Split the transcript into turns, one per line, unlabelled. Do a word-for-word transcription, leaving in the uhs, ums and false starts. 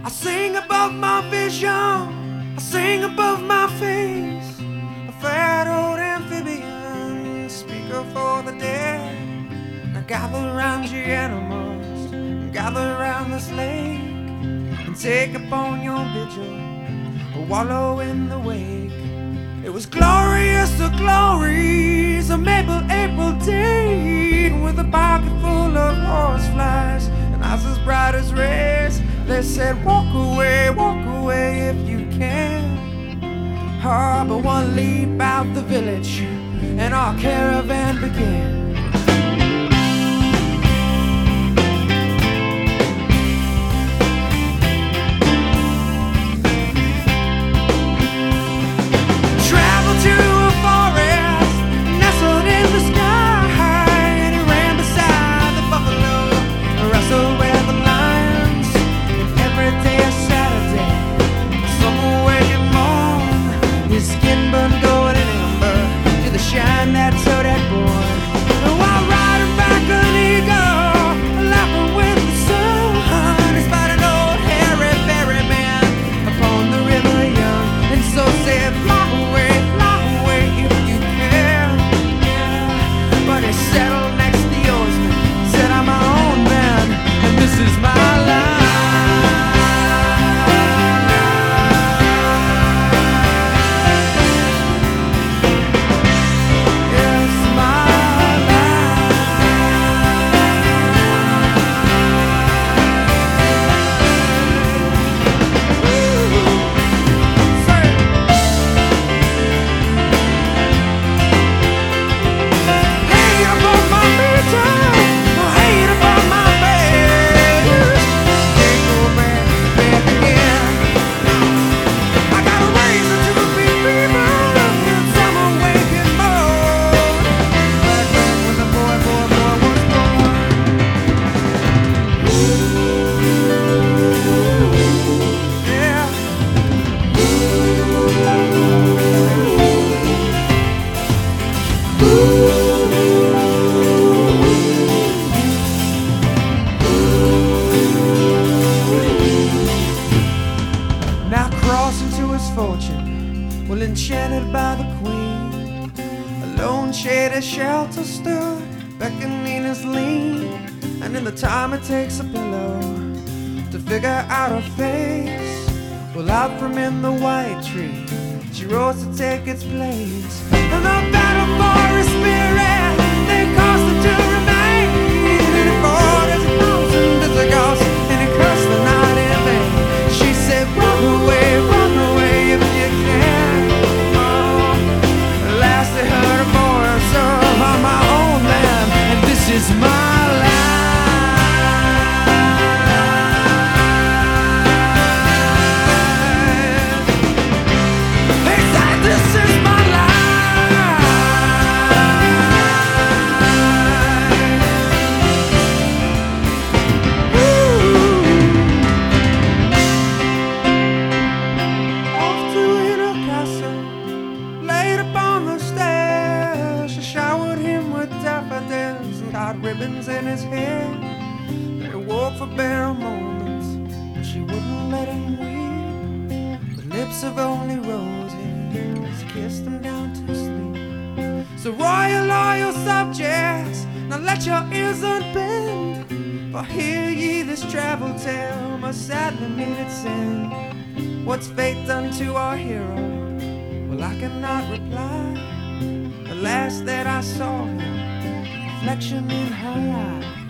I sing above my vision, I sing above my face. A fat old amphibian, speaker for the dead. Now gather round ye animals, and gather round this lake, and take upon your vigil, or wallow in the wake. It was glorious, the glories of Maple April day, with a pocket full of horseflies and eyes as bright as rays. They said, walk away, walk away if you can. Ah, but one leap out the village, and our caravan began. Fortune, well enchanted by the queen, a lone shaded shelter stood, beckoning his lean. And in the time it takes a pillow to figure out her face, well out from in the white tree she rose to take its place. And the battle for her spirit they caused her to remain, and it fought as a thousand Visigoths, and it cursed the night in vain. She said, run away, run away if you can. Oh, last they heard a voice of on my own land, and this is my land. They said this is my ribbons in his hair. They woke for bare moments, but she wouldn't let him weep. The lips of only roses kissed him down to sleep. So royal, loyal subjects, now let your ears unbend, for hear ye this travel tale must sadly meet its end. What's fate done to our hero? Well, I cannot reply. The last that I saw him, reflection in her eye.